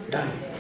interessante.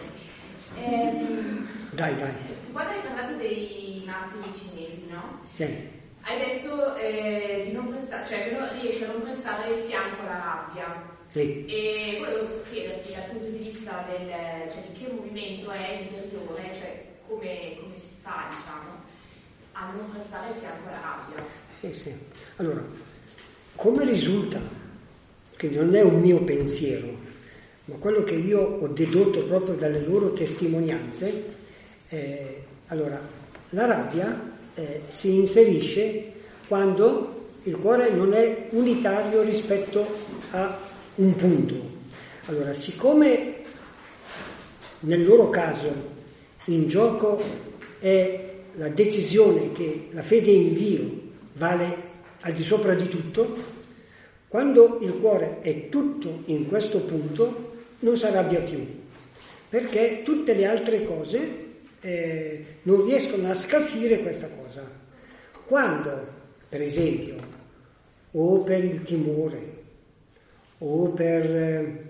Dai. Quando hai parlato dei martiri cinesi, no? Sì. Hai detto di non prestare, cioè che non riesci a non prestare il fianco alla rabbia. Sì. E volevo chiederti dal punto di vista cioè di che movimento è interiore, cioè come si fa, diciamo, a non prestare il fianco alla rabbia. Sì. Allora, come risulta, quindi non è un mio pensiero, ma quello che io ho dedotto proprio dalle loro testimonianze, allora, la rabbia si inserisce quando il cuore non è unitario rispetto a un punto. Allora, siccome nel loro caso in gioco è la decisione che la fede in Dio vale al di sopra di tutto, quando il cuore è tutto in questo punto non si arrabbia più, perché tutte le altre cose non riescono a scalfire questa cosa. Quando, per esempio, o per il timore, o per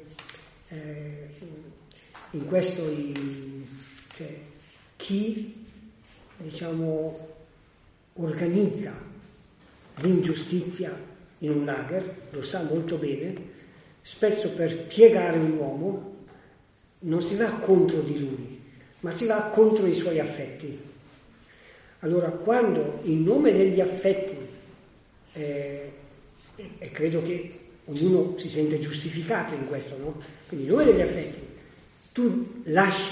in questo cioè, chi diciamo organizza l'ingiustizia in un lager lo sa molto bene, spesso per piegare un uomo non si va contro di lui, ma si va contro i suoi affetti. Allora, quando in nome degli affetti, e credo che ognuno si sente giustificato in questo, no? Quindi in nome degli affetti tu lasci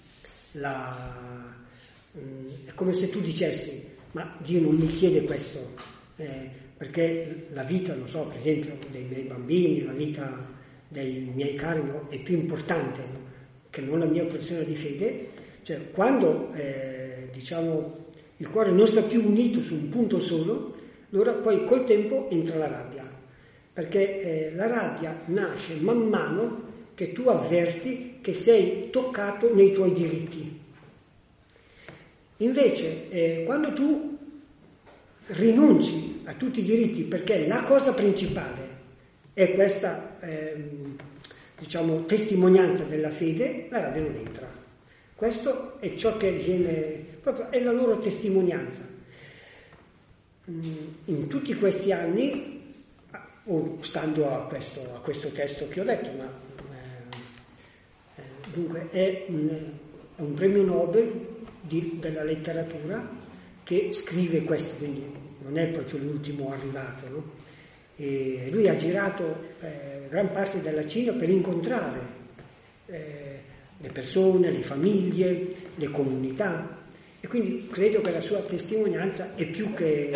è come se tu dicessi: ma Dio non mi chiede questo, perché la vita, non so, per esempio dei miei bambini, la vita dei miei cari, no, è più importante, no, che non la mia posizione di fede. Cioè, quando diciamo il cuore non sta più unito su un punto solo, allora poi col tempo entra la rabbia, perché la rabbia nasce man mano che tu avverti che sei toccato nei tuoi diritti. Invece quando tu rinunci a tutti i diritti, perché la cosa principale è questa diciamo testimonianza della fede, la rabbia non entra. Questo è ciò che viene, proprio è la loro testimonianza. In tutti questi anni, stando a questo testo che ho detto, ma dunque è un premio Nobel della letteratura che scrive questo, quindi non è proprio l'ultimo arrivato, no? E lui ha girato gran parte della Cina per incontrare le persone, le famiglie, le comunità, e quindi credo che la sua testimonianza è più che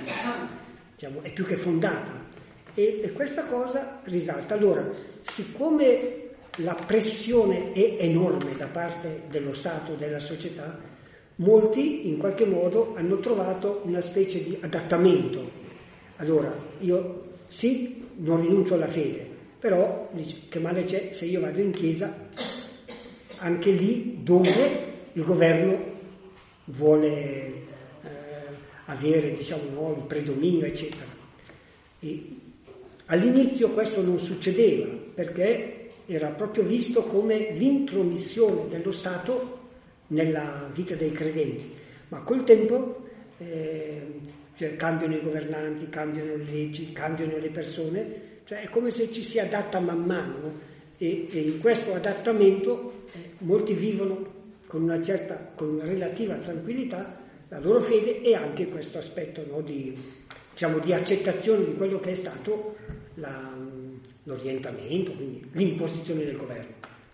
fondata, e questa cosa risalta. Allora, siccome la pressione è enorme da parte dello Stato, della società, molti in qualche modo hanno trovato una specie di adattamento. Allora, io sì, non rinuncio alla fede, però che male c'è se io vado in chiesa anche lì dove il governo vuole avere, diciamo, no, il predominio, eccetera. E all'inizio questo non succedeva, perché era proprio visto come l'intromissione dello Stato nella vita dei credenti, ma col tempo cioè, cambiano i governanti, cambiano le leggi, cambiano le persone, cioè è come se ci si adatta man mano, no? E in questo adattamento molti vivono con una relativa tranquillità la loro fede, e anche questo aspetto, no, di accettazione di quello che è stato l'orientamento, quindi l'imposizione del governo.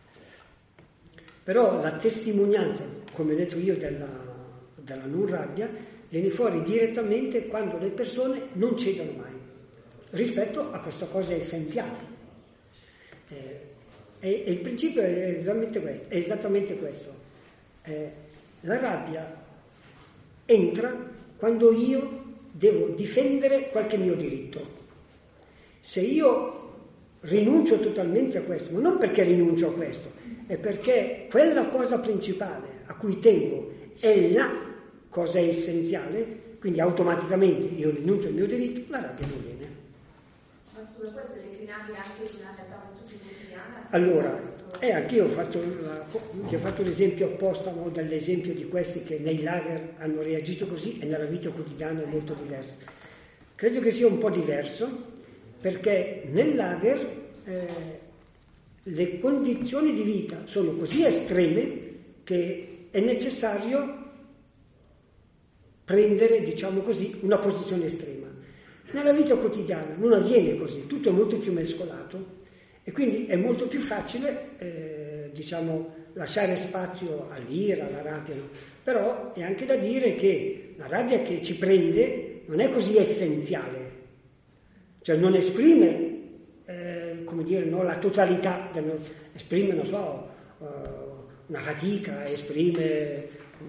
Però la testimonianza, come ho detto io, della non rabbia viene fuori direttamente quando le persone non cedono mai rispetto a questa cosa essenziale. E il principio è esattamente questo. La rabbia entra quando io devo difendere qualche mio diritto. Se io rinuncio totalmente a questo, ma non perché rinuncio a questo, è perché quella cosa principale a cui tengo è la cosa essenziale, quindi automaticamente io rinuncio al mio diritto, la rabbia non viene. Ma scusa, questo è declinabile anche in una realtà molto più quotidiana? Allora, Anch'io ho fatto l'esempio apposta, no, dall'esempio di questi che nei lager hanno reagito così e nella vita quotidiana è molto diverso. Credo che sia un po' diverso perché nel lager le condizioni di vita sono così estreme che è necessario prendere, diciamo così, una posizione estrema. Nella vita quotidiana non avviene così, tutto è molto più mescolato e quindi è molto più facile, lasciare spazio all'ira, alla rabbia, no? Però è anche da dire che la rabbia che ci prende non è così essenziale, cioè non esprime, la totalità, esprime, una fatica, esprime,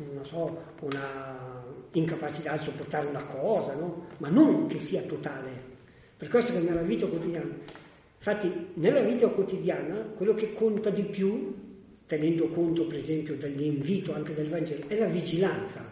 una incapacità di sopportare una cosa, no? Ma non che sia totale. Per questo che nella vita quotidiana, infatti nella vita quotidiana quello che conta di più, tenendo conto per esempio dell'invito anche del Vangelo, è la vigilanza.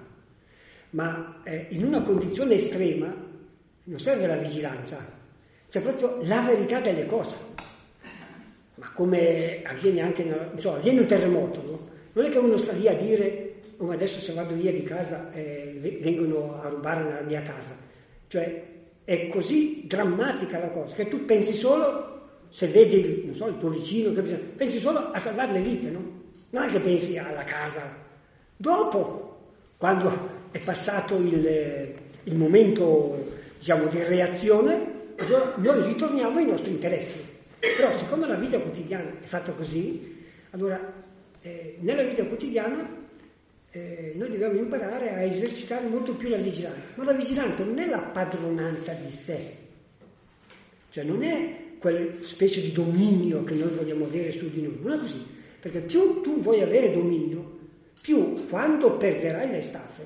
Ma in una condizione estrema non serve la vigilanza, c'è proprio la verità delle cose. Ma come avviene anche, avviene un terremoto, no? Non è che uno sta lì a dire, ma adesso se vado via di casa vengono a rubare nella mia casa. Cioè è così drammatica la cosa che tu pensi solo, se vedi il tuo vicino, pensi solo a salvare le vite, no? Non è che pensi alla casa. Dopo, quando è passato il momento, di reazione, noi ritorniamo ai nostri interessi. Però siccome la vita quotidiana è fatta così, allora nella vita quotidiana noi dobbiamo imparare a esercitare molto più la vigilanza. Ma la vigilanza non è la padronanza di sé, cioè non è quel specie di dominio che noi vogliamo avere su di noi, non è così, perché più tu vuoi avere dominio, più quando perderai le staffe,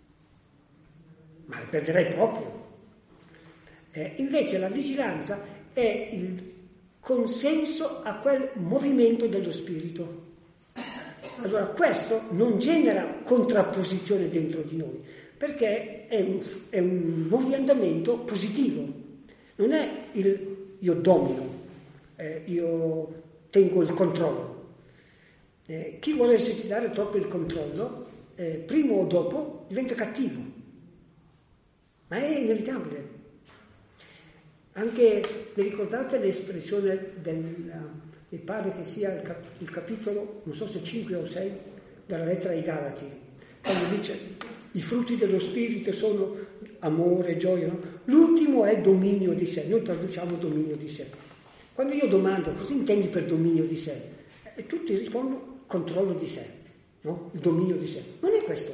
ma le perderai proprio. Invece la vigilanza è il consenso a quel movimento dello spirito. Allora questo non genera contrapposizione dentro di noi, perché è un orientamento positivo, non è io domino, io tengo il controllo. Chi vuole esercitare troppo il controllo, prima o dopo diventa cattivo, ma è inevitabile. Anche vi ricordate l'espressione mi pare che sia il capitolo, non so se 5 o 6, della lettera ai Galati, quando dice i frutti dello spirito sono amore, gioia, no? L'ultimo è dominio di sé, noi traduciamo dominio di sé. Quando io domando cosa intendi per dominio di sé, e tutti rispondono controllo di sé, no? Il dominio di sé. Non è questo.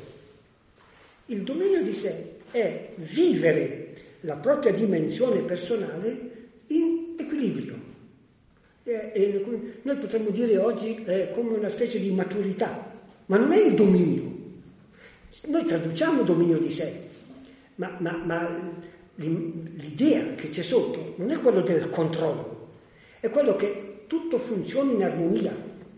Il dominio di sé è vivere la propria dimensione personale in equilibrio. Noi potremmo dire oggi come una specie di maturità, ma non è il dominio. Noi traduciamo dominio di sé, ma l'idea che c'è sotto non è quello del controllo, è quello che tutto funzioni in armonia.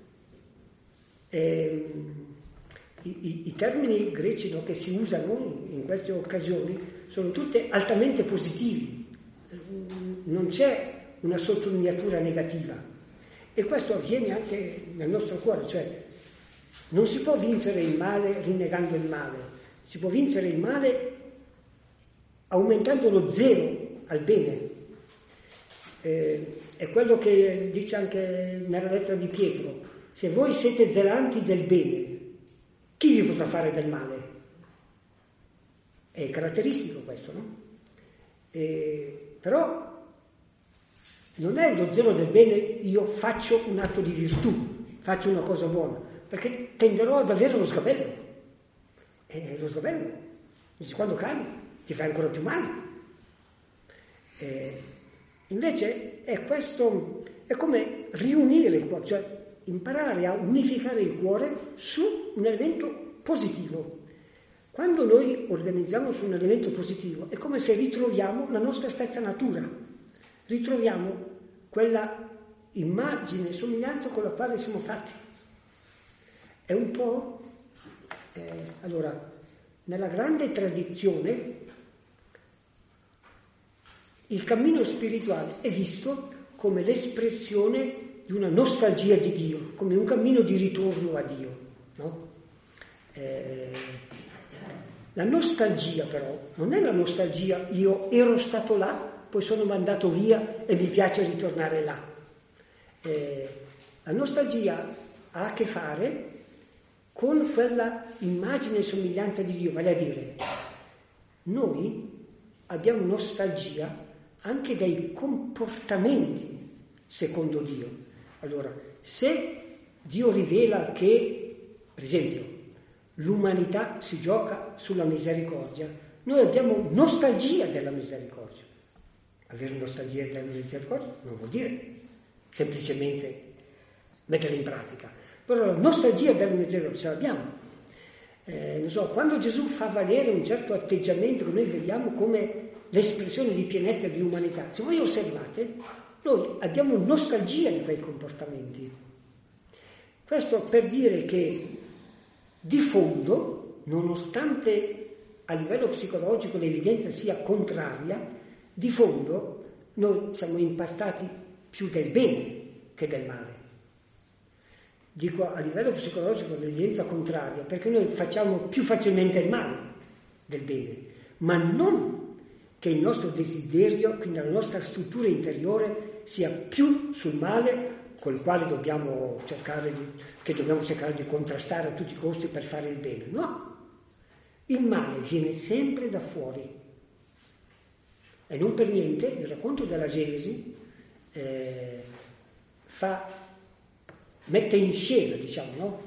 I termini greci, no, che si usano in queste occasioni sono tutte altamente positivi, non c'è una sottolineatura negativa, e questo avviene anche nel nostro cuore, cioè non si può vincere il male rinnegando il male, si può vincere il male aumentando lo zelo al bene. È quello che dice anche nella lettera di Pietro: se voi siete zelanti del bene, chi vi potrà fare del male? È caratteristico questo, no? Però non è lo zelo del bene, io faccio un atto di virtù, faccio una cosa buona, perché tenderò ad avere lo sgabello. E lo sgabello, quando cadi, ti fai ancora più male. Invece è questo, è come riunire il cuore, cioè imparare a unificare il cuore su un elemento positivo. Quando noi organizziamo su un elemento positivo è come se ritroviamo la nostra stessa natura, ritroviamo quella immagine e somiglianza con la quale siamo fatti. È un po'... allora, nella grande tradizione il cammino spirituale è visto come l'espressione di una nostalgia di Dio, come un cammino di ritorno a Dio, no? La nostalgia però non è la nostalgia io ero stato là, poi sono mandato via e mi piace ritornare là. La nostalgia ha a che fare con quella immagine e somiglianza di Dio, vale a dire, noi abbiamo nostalgia anche dei comportamenti secondo Dio. Allora, se Dio rivela che, per esempio, l'umanità si gioca sulla misericordia, noi abbiamo nostalgia della misericordia. Avere nostalgia della misericordia non vuol dire semplicemente metterla in pratica, però la nostalgia della misericordia ce l'abbiamo. Non so, quando Gesù fa valere un certo atteggiamento che noi vediamo come l'espressione di pienezza di umanità, se voi osservate, noi abbiamo nostalgia di quei comportamenti. Questo per dire che di fondo, nonostante a livello psicologico l'evidenza sia contraria, di fondo noi siamo impastati più del bene che del male. Dico a livello psicologico l'evidenza contraria, perché noi facciamo più facilmente il male del bene, ma non che il nostro desiderio, quindi la nostra struttura interiore, sia più sul male col quale dobbiamo cercare di contrastare a tutti i costi per fare il bene. No, il male viene sempre da fuori. E non per niente il racconto della Genesi mette in scena, diciamo, no?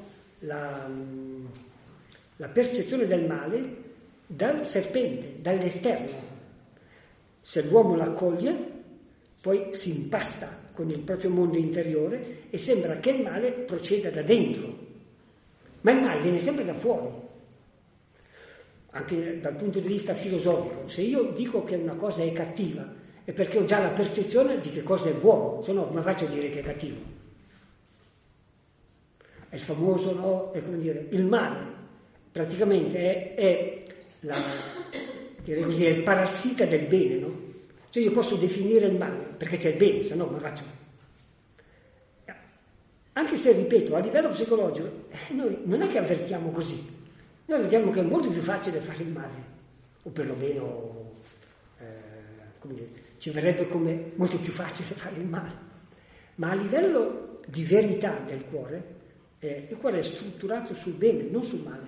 la percezione del male dal serpente, dall'esterno. Se l'uomo l'accoglie, poi si impasta con il proprio mondo interiore e sembra che il male proceda da dentro, ma il male viene sempre da fuori. Anche dal punto di vista filosofico, se io dico che una cosa è cattiva è perché ho già la percezione di che cosa è buono, se no come faccio a dire che è cattivo? È il famoso, no? È come dire, il male praticamente è il parassita del bene, no? Cioè io posso definire il male perché c'è il bene, se no come faccio? Anche se, ripeto, a livello psicologico noi non è che avvertiamo così, noi vediamo che è molto più facile fare il male, o perlomeno come dire, ci verrebbe come molto più facile fare il male, ma a livello di verità del cuore, il cuore è strutturato sul bene, non sul male,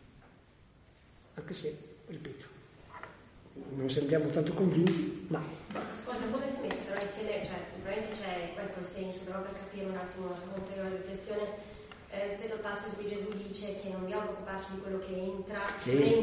anche se, ripeto, non sembriamo tanto convinti, ma... Ascolta, come si mette però insieme, cioè probabilmente c'è questo senso, però per capire un attimo una riflessione rispetto al passo in cui Gesù dice che non dobbiamo preoccuparci di quello che entra, sì,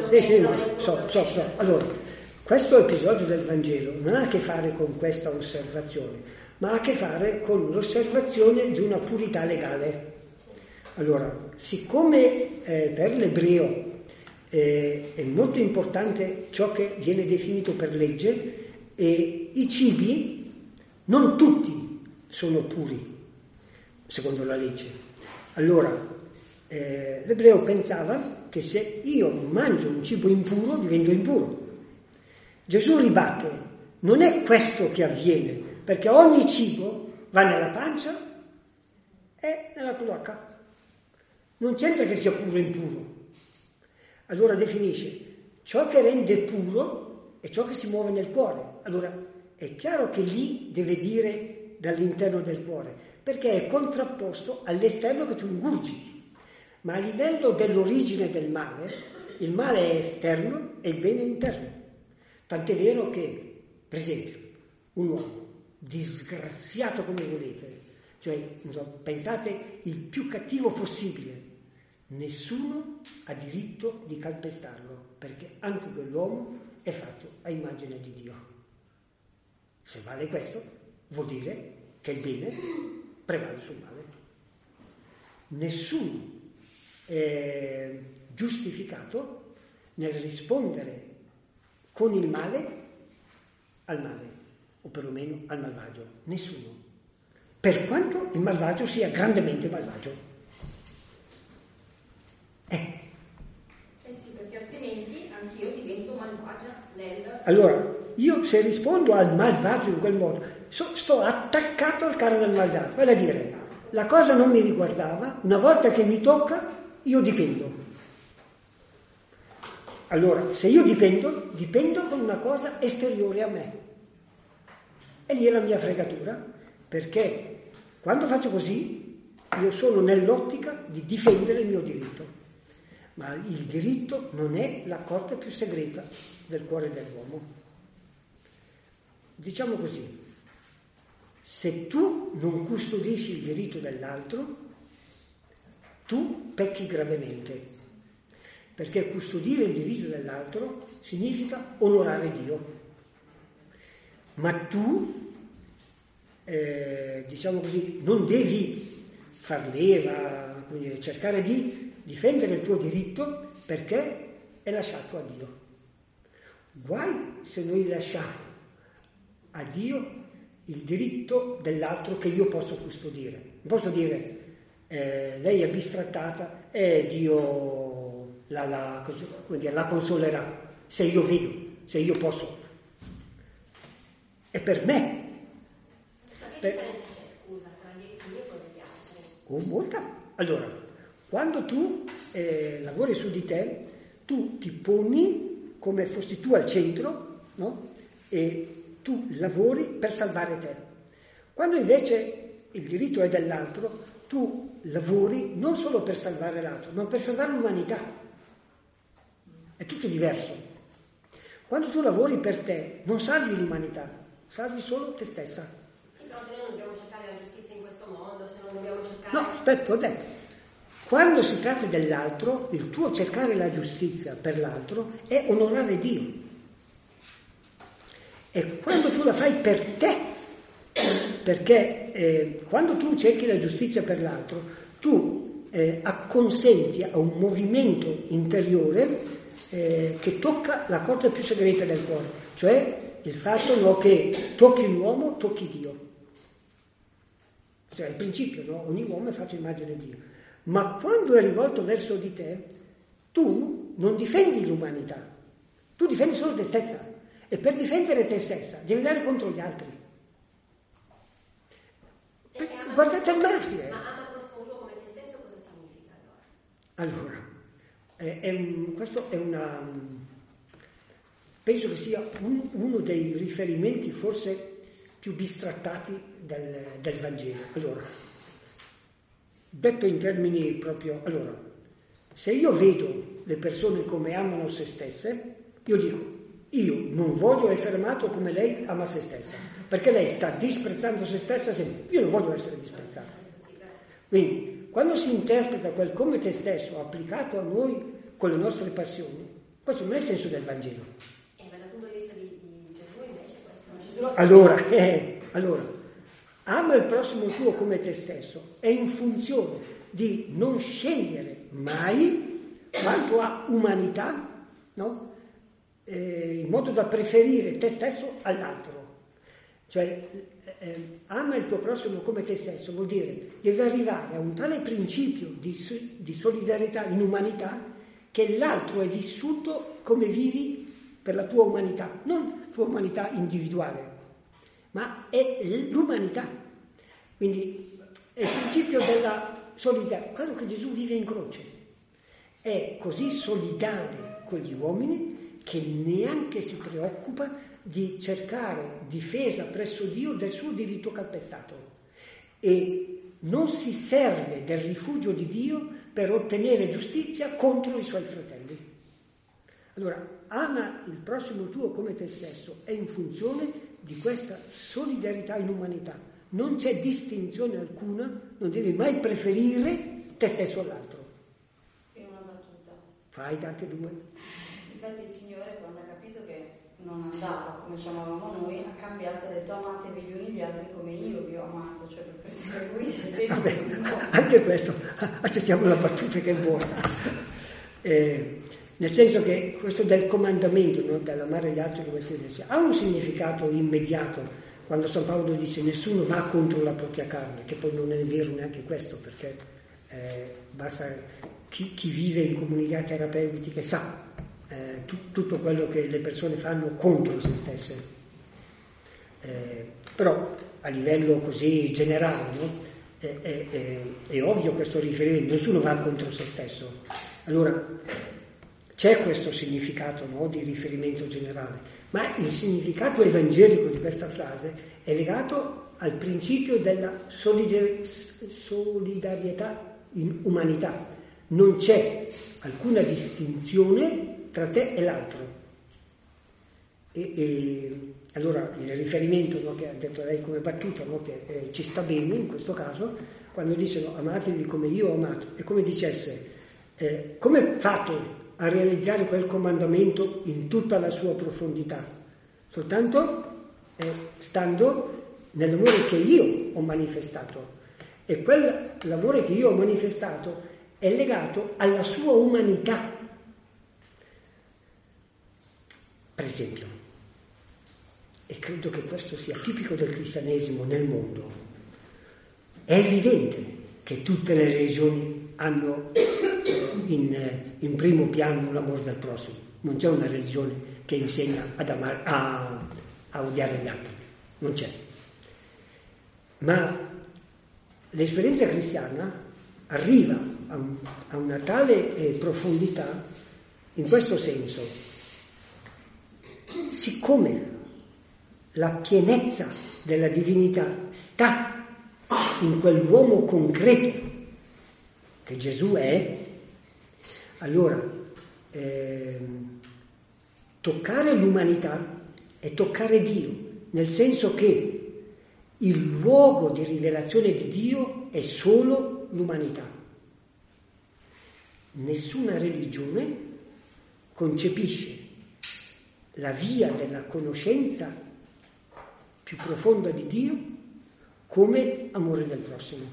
allora, allora, questo episodio del Vangelo non ha a che fare con questa osservazione, ma ha a che fare con l'osservazione di una purità legale. Allora, siccome per l'ebreo è molto importante ciò che viene definito per legge, e i cibi non tutti sono puri secondo la legge. Allora l'ebreo pensava che se io mangio un cibo impuro divento impuro. Gesù ribatte, non è questo che avviene, perché ogni cibo va nella pancia e nella cloaca, non c'entra che sia puro o impuro. Allora definisce ciò che rende puro è ciò che si muove nel cuore. Allora è chiaro che lì deve dire dall'interno del cuore, perché è contrapposto all'esterno che tu ingurgiti. Ma a livello dell'origine del male, il male è esterno e il bene è interno. Tant'è vero che, per esempio, un uomo disgraziato come volete, cioè pensate il più cattivo possibile, nessuno ha diritto di calpestarlo, perché anche quell'uomo è fatto a immagine di Dio. Se vale questo, vuol dire che il bene prevale sul male. Nessuno è giustificato nel rispondere con il male al male, o perlomeno al malvagio. Nessuno. Per quanto il malvagio sia grandemente malvagio. Sì, perché altrimenti anch'io divento malvagia nel... Allora, io se rispondo al malvagio in quel modo, sto attaccato al carro del maldato, vale a dire, la cosa non mi riguardava, una volta che mi tocca, io dipendo. Allora, se io dipendo con una cosa esteriore a me. E lì è la mia fregatura, perché quando faccio così, io sono nell'ottica di difendere il mio diritto. Ma il diritto non è la corte più segreta del cuore dell'uomo. Diciamo così, se tu non custodisci il diritto dell'altro, tu pecchi gravemente, perché custodire il diritto dell'altro significa onorare Dio. Ma tu, diciamo così, non devi far leva, quindi cercare di difendere il tuo diritto perché è lasciato a Dio. Guai se noi lasciamo a Dio il diritto dell'altro che io posso custodire. Non posso dire, lei è bistrattata e Dio la consolerà, se io vedo, se io posso. È per me. Ma che differenza c'è, scusa, tra il diritto mio e quello degli altri? Molta. Allora, quando tu lavori su di te, tu ti poni come fossi tu al centro, no? E tu lavori per salvare te. Quando invece il diritto è dell'altro, tu lavori non solo per salvare l'altro, ma per salvare l'umanità. È tutto diverso. Quando tu lavori per te, non salvi l'umanità, salvi solo te stessa. Sì, però se noi non dobbiamo cercare la giustizia in questo mondo, se non dobbiamo cercare... No, aspetta, ho detto. Quando si tratta dell'altro, il tuo cercare la giustizia per l'altro è onorare Dio. E quando tu la fai per te, perché quando tu cerchi la giustizia per l'altro, tu acconsenti a un movimento interiore che tocca la corte più segreta del cuore, cioè il fatto che tocchi l'uomo, tocchi Dio. Cioè il principio, no? Ogni uomo è fatto immagine di Dio. Ma quando è rivolto verso di te, tu non difendi l'umanità, tu difendi solo te stessa. E per difendere te stessa devi andare contro gli altri. Guardate il martire. Ma ama il prossimo tuo come te stesso cosa significa allora? Allora, questo è una... penso che sia uno dei riferimenti forse più bistrattati del Vangelo. Allora, detto in termini proprio... Allora, se io vedo le persone come amano se stesse, io dico, io non voglio essere amato come lei ama se stessa, perché lei sta disprezzando se stessa sempre. Io non voglio essere disprezzato. Quindi, quando si interpreta quel come te stesso applicato a noi con le nostre passioni, questo non è il senso del Vangelo. Ma dal punto di vista di Gesù invece questo... Allora, ama il prossimo tuo come te stesso, è in funzione di non scegliere mai quanto a umanità, no? In modo da preferire te stesso all'altro. Cioè, ama il tuo prossimo come te stesso vuol dire devi arrivare a un tale principio di solidarietà in umanità che l'altro è vissuto come vivi per la tua umanità, non tua umanità individuale, ma è l'umanità. Quindi è il principio della solidarietà, quello che Gesù vive in croce. È così solidale con gli uomini che neanche si preoccupa di cercare difesa presso Dio del suo diritto calpestato e non si serve del rifugio di Dio per ottenere giustizia contro i suoi fratelli. Allora, ama il prossimo tuo come te stesso è in funzione di questa solidarietà in umanità. Non c'è distinzione alcuna, non devi mai preferire te stesso all'altro. Io una battuta. Fai anche due. Infatti il Signore, quando ha capito che non andava come ci amavamo noi, ha cambiato, ha detto amatevi gli uni gli altri come io vi ho amato, cioè per essere lui siete anche questo, accettiamo la battuta che è buona. Nel senso che questo del comandamento, no, dell'amare gli altri come se stessi, ha un significato immediato quando San Paolo dice nessuno va contro la propria carne, che poi non è vero neanche questo, perché basta chi vive in comunità terapeutiche sa tutto quello che le persone fanno contro se stesse. Però a livello così generale, no? È ovvio questo riferimento, nessuno va contro se stesso. Allora c'è questo significato, no, di riferimento generale, ma il significato evangelico di questa frase è legato al principio della solidarietà in umanità. Non c'è alcuna distinzione tra te e l'altro. Allora il riferimento, no, che ha detto lei come battuta, no, che ci sta bene in questo caso, quando dicono amatevi come io ho amato, è come dicesse come fate a realizzare quel comandamento in tutta la sua profondità? Soltanto stando nell'amore che io ho manifestato, e quell'amore che io ho manifestato è legato alla sua umanità. Per esempio, e credo che questo sia tipico del cristianesimo nel mondo, è evidente che tutte le religioni hanno in primo piano l'amore del prossimo. Non c'è una religione che insegna ad amare, a odiare gli altri, non c'è. Ma l'esperienza cristiana arriva a una tale profondità in questo senso: siccome la pienezza della divinità sta in quell'uomo concreto che Gesù è, allora toccare l'umanità è toccare Dio, nel senso che il luogo di rivelazione di Dio è solo l'umanità. Nessuna religione concepisce la via della conoscenza più profonda di Dio come amore del prossimo.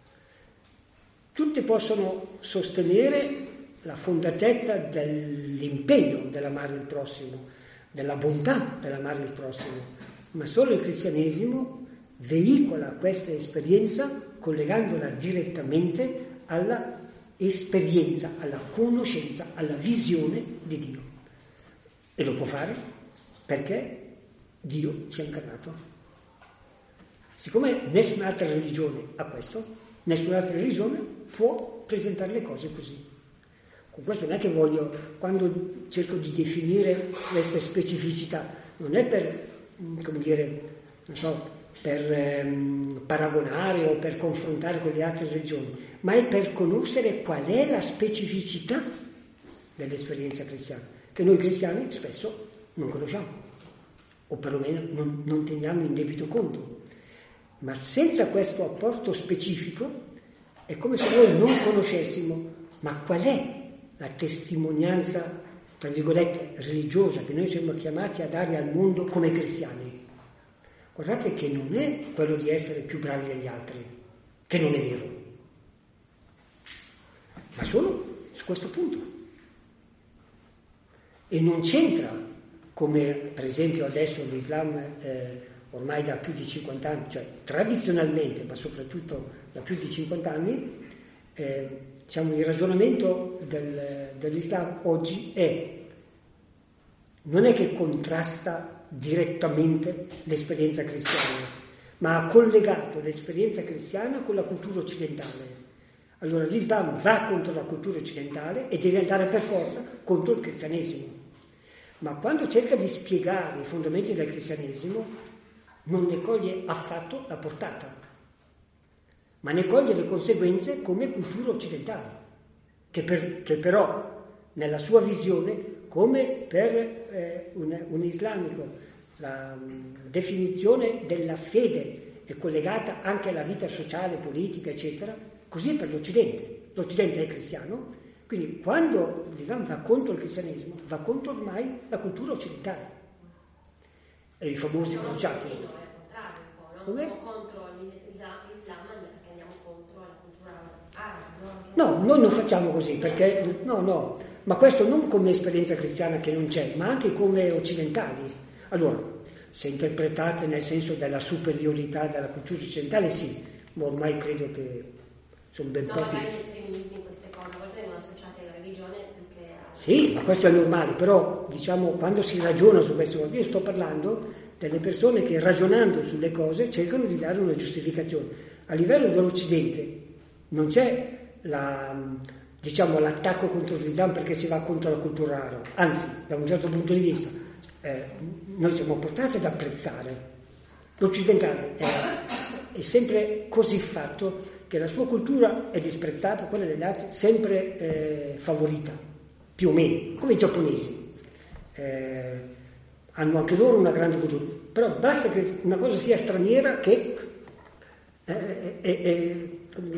Tutte possono sostenere la fondatezza dell'impegno dell'amare il prossimo, della bontà dell'amare il prossimo, ma solo il cristianesimo veicola questa esperienza collegandola direttamente alla esperienza, alla conoscenza, alla visione di Dio. E lo può fare perché Dio ci ha incarnato. Siccome nessun'altra religione ha questo, nessun'altra religione può presentare le cose così. Con questo non è che voglio, quando cerco di definire queste specificità, non è per, come dire, non so, per paragonare o per confrontare con le altre religioni, ma è per conoscere qual è la specificità dell'esperienza cristiana, che noi cristiani spesso non conosciamo, o perlomeno non teniamo in debito conto. Ma senza questo apporto specifico è come se noi non conoscessimo ma qual è la testimonianza, tra virgolette, religiosa che noi siamo chiamati a dare al mondo come cristiani. Guardate che non è quello di essere più bravi degli altri, che non è vero, ma solo su questo punto. E non c'entra, come per esempio adesso l'Islam ormai da più di 50 anni, cioè tradizionalmente, ma soprattutto da più di 50 anni, diciamo, il ragionamento dell'Islam oggi non è che contrasta direttamente l'esperienza cristiana, ma ha collegato l'esperienza cristiana con la cultura occidentale. Allora l'Islam va contro la cultura occidentale e deve andare per forza contro il cristianesimo. Ma quando cerca di spiegare i fondamenti del cristianesimo non ne coglie affatto la portata, ma ne coglie le conseguenze come cultura occidentale, che però nella sua visione, come per un islamico, la definizione della fede è collegata anche alla vita sociale, politica, eccetera, così è per l'Occidente. L'Occidente è cristiano, quindi quando l'Islam va contro il cristianesimo, va contro ormai la cultura occidentale. E i famosi crociati. Come? Contro l'Islam perché andiamo contro la cultura araba, no? No, noi non facciamo così, perché no, ma questo non come esperienza cristiana che non c'è, ma anche come occidentali. Allora, se interpretate nel senso della superiorità della cultura occidentale, sì, ma ormai credo che sono ben pochi. Magari gli estremismi in queste cose, a volte vengono associate alla religione più che a... Sì, ma questo è normale, però diciamo quando si ragiona su questo, io sto parlando delle persone che ragionando sulle cose cercano di dare una giustificazione. A livello dell'Occidente non c'è l'attacco contro l'Islam perché si va contro la cultura araba, anzi, da un certo punto di vista noi siamo portati ad apprezzare. L'occidentale è sempre così fatto che la sua cultura è disprezzata, quella degli altri sempre favorita, più o meno, come i giapponesi. Hanno anche loro una grande cultura, però basta che una cosa sia straniera che è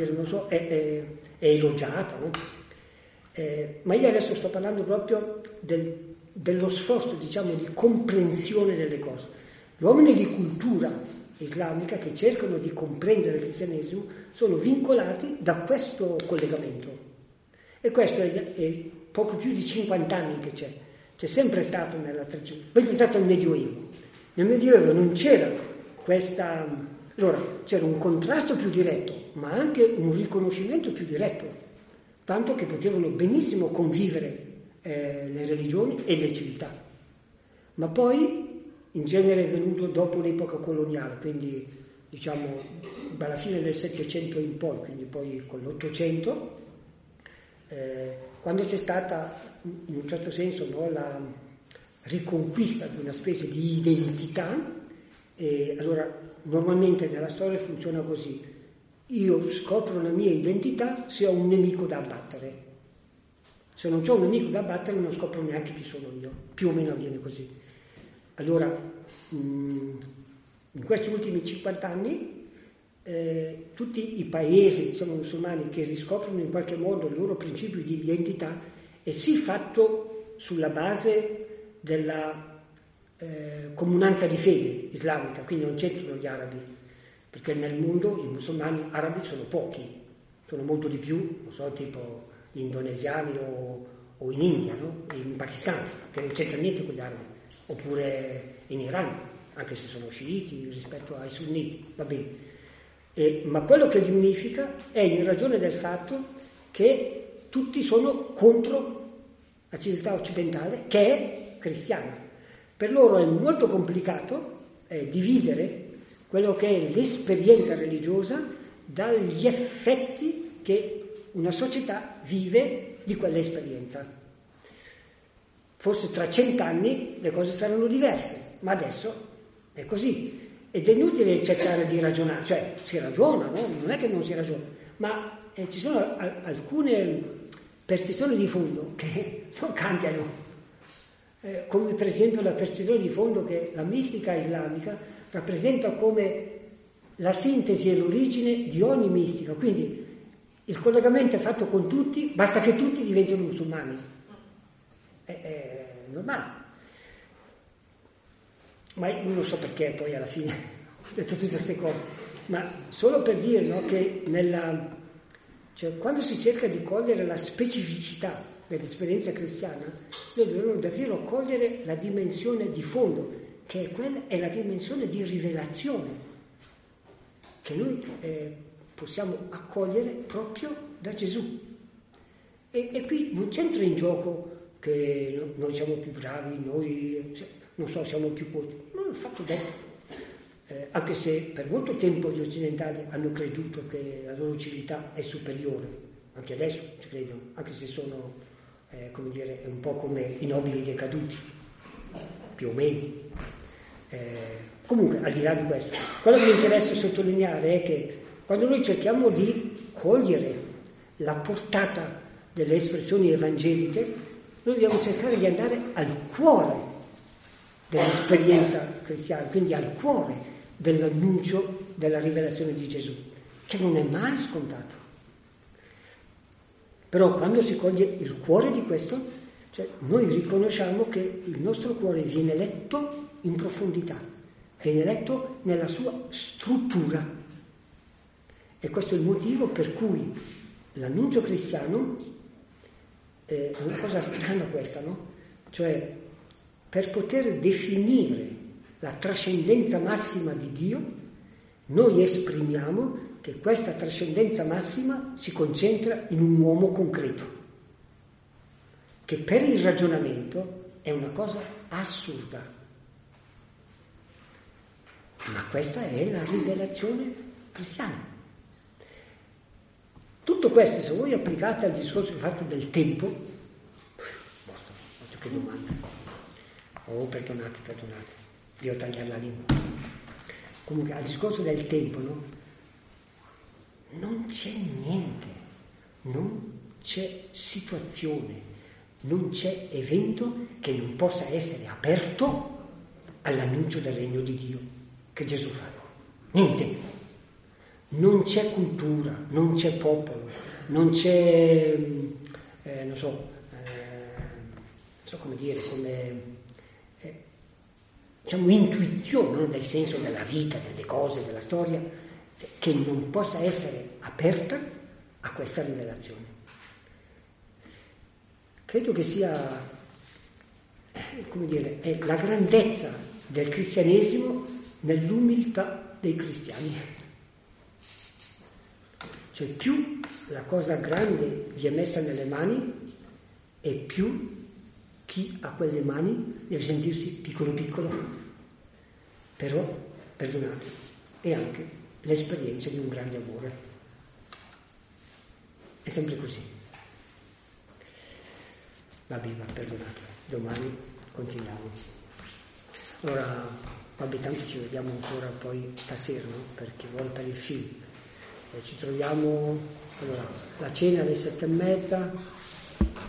elogiata, no? Ma io adesso sto parlando proprio dello sforzo, diciamo, di comprensione delle cose. Gli uomini di cultura islamica che cercano di comprendere il cristianesimo sono vincolati da questo collegamento, e questo è poco più di 50 anni che c'è sempre stato nella tradizione. Poi pensate al Medioevo. Nel Medioevo non c'era questa, allora c'era un contrasto più diretto, ma anche un riconoscimento più diretto, tanto che potevano benissimo convivere le religioni e le civiltà. Ma poi in genere è venuto dopo l'epoca coloniale, quindi diciamo dalla fine del Settecento in poi, quindi poi con l'Ottocento, quando c'è stata in un certo senso, no, la riconquista di una specie di identità. E allora normalmente nella storia funziona così: io scopro la mia identità se ho un nemico da abbattere, se non c'ho un nemico da abbattere non scopro neanche chi sono io, più o meno avviene così. Allora in questi ultimi 50 anni tutti i paesi, diciamo, musulmani che riscoprono in qualche modo il loro principio di identità è sì fatto sulla base della comunanza di fede islamica, quindi non c'entrano gli arabi, perché nel mondo i musulmani arabi sono pochi, sono molto di più, non so, tipo gli indonesiani o in India, no? In Pakistan, che non c'entra niente con gli arabi, oppure in Iran, anche se sono sciiti rispetto ai sunniti, va bene. Ma quello che li unifica è in ragione del fatto che tutti sono contro la civiltà occidentale, che è cristiana. Per loro è molto complicato dividere quello che è l'esperienza religiosa dagli effetti che una società vive di quell'esperienza. Forse tra 100 anni le cose saranno diverse, ma adesso è così. Ed è inutile cercare di ragionare, cioè si ragiona, no? Non è che non si ragiona, ma ci sono alcune percezioni di fondo che non cambiano, come per esempio la percezione di fondo che la mistica islamica rappresenta come la sintesi e l'origine di ogni mistica, quindi il collegamento è fatto con tutti, basta che tutti diventino musulmani, è normale. Ma io non so perché poi alla fine ho detto tutte queste cose, ma solo per dire, no, che cioè, quando si cerca di cogliere la specificità dell'esperienza cristiana, noi dobbiamo davvero cogliere la dimensione di fondo, che è la dimensione di rivelazione, che noi possiamo accogliere proprio da Gesù. E qui non c'entra in gioco che noi siamo più bravi, noi... non so, siamo più colti. Non è fatto detto. Anche se per molto tempo gli occidentali hanno creduto che la loro civiltà è superiore, anche adesso ci credono, anche se sono, come dire, un po' come i nobili decaduti, più o meno. Comunque, al di là di questo, quello che mi interessa sottolineare è che quando noi cerchiamo di cogliere la portata delle espressioni evangeliche, noi dobbiamo cercare di andare al cuore dell'esperienza cristiana, quindi al cuore dell'annuncio della rivelazione di Gesù, che non è mai scontato. Però quando si coglie il cuore di questo, cioè noi riconosciamo che il nostro cuore viene letto in profondità, viene letto nella sua struttura. E questo è il motivo per cui l'annuncio cristiano è una cosa strana questa, no? Cioè, per poter definire la trascendenza massima di Dio, noi esprimiamo che questa trascendenza massima si concentra in un uomo concreto, che per il ragionamento è una cosa assurda. ma questa è la rivelazione cristiana. Tutto questo, se voi applicate al discorso che fate del tempo, faccio che domanda. Oh, perdonate, devo tagliare la lingua. Comunque, al discorso del tempo, no? Non c'è niente, non c'è situazione, non c'è evento che non possa essere aperto all'annuncio del regno di Dio che Gesù fa. Niente. Non c'è cultura, non c'è popolo, non c'è, non so come dire, diciamo intuizione, no? Del senso della vita, delle cose, della storia, che non possa essere aperta a questa rivelazione. Credo che sia, come dire, è la grandezza del cristianesimo nell'umiltà dei cristiani. Cioè più la cosa grande vi è messa nelle mani e più chi ha quelle mani deve sentirsi piccolo piccolo. Però, perdonate, è anche l'esperienza di un grande amore. È sempre così. Vabbè, perdonate, domani continuiamo. Allora, vabbè, tanto ci vediamo ancora poi stasera, no? Perché vuole per il film. Ci troviamo, allora, la cena alle 7:30,